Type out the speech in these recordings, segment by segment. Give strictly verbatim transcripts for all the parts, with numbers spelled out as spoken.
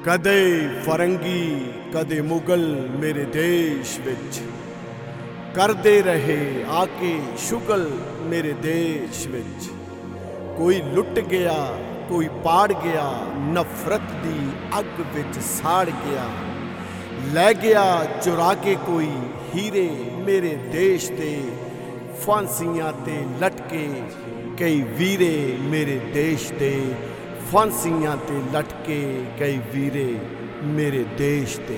कदे फरंगी कदे मुगल मेरे देश विच करदे रहे आके शुगल मेरे देश विच। कोई लुट गया कोई पाड़ गया नफरत दी अग विच साड़ गया। लै गया चुरा के कोई हीरे मेरे देश दे फांसियां ते लटके कई वीरे मेरे देश दे फांसियां ते लटके कई वीरे मेरे देश दे।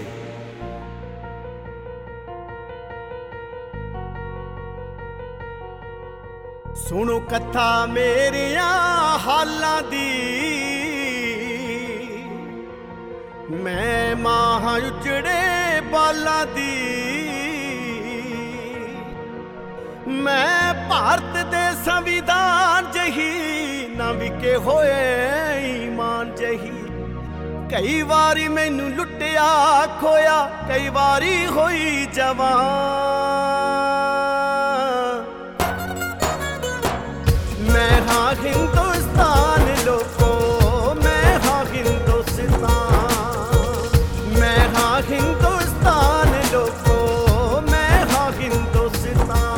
सुनो कथा मेरिया हालां दी मैं मां उजड़े बालां दी। मैं भारत दे संविधान जही ना विके होए ईमान जही। कई वारी मैनू लुटिया खोया कई वारी होई जवान। मैं हाँ हिंदुस्तान लोगों मैं हाँ हिंदुस्तान। मैं हाँ हिंदुस्तान लोगों मैं हाँ हिंदुस्तान।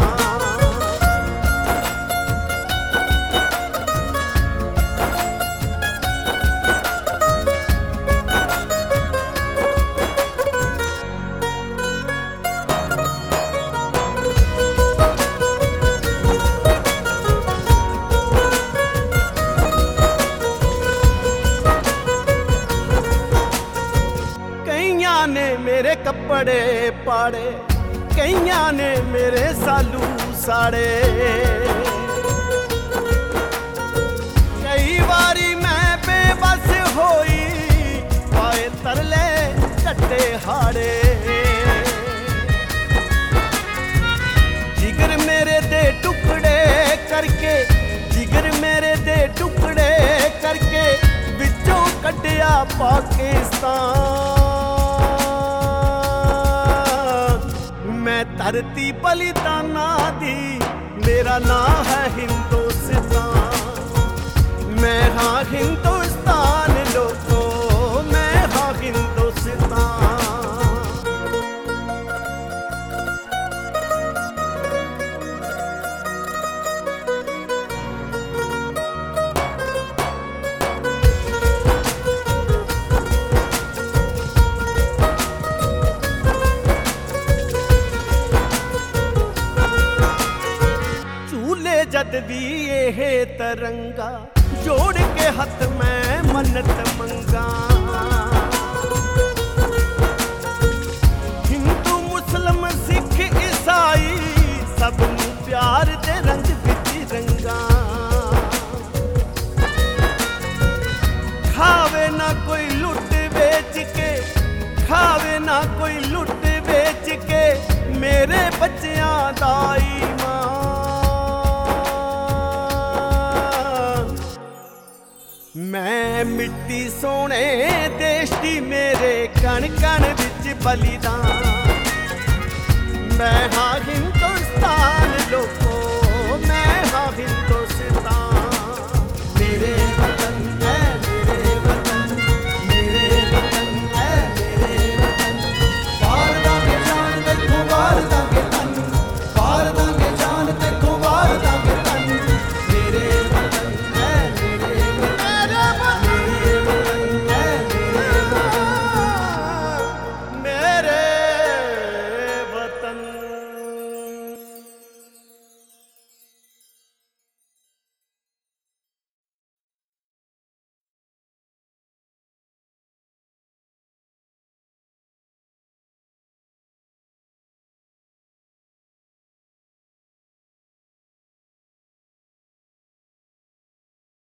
ने मेरे कपड़े पाड़े कईयां ने मेरे सालू साड़े। कई बारी मैं बेबस होई पाए तरले टट्टे हाड़े। जिगर मेरे दे टुकड़े करके जिगर मेरे दे टुकड़े करके विचों कड्डिया पाकिस्तान। मैं धरती बलिदाना दी मेरा नाम है हिंदुस्तान। मैं हाँ हिंदुस्तान लोगों मैं हाँ हिंदुस्तान। जद भी ये तरंगा जोड़ के हाथ में मन्नत मंगा। हिंदू मुस्लिम सिख ईसाई सब प्यार दे रंग विच रंगा। खावे ना कोई लुट बेच के खावे ना कोई लुट बेच के मेरे बच्चियां दा ईमान। मैं मिट्टी सोने देश दी मेरे कण कण विच बलिदान। मैं हाँ हिंदुस्तान लोगों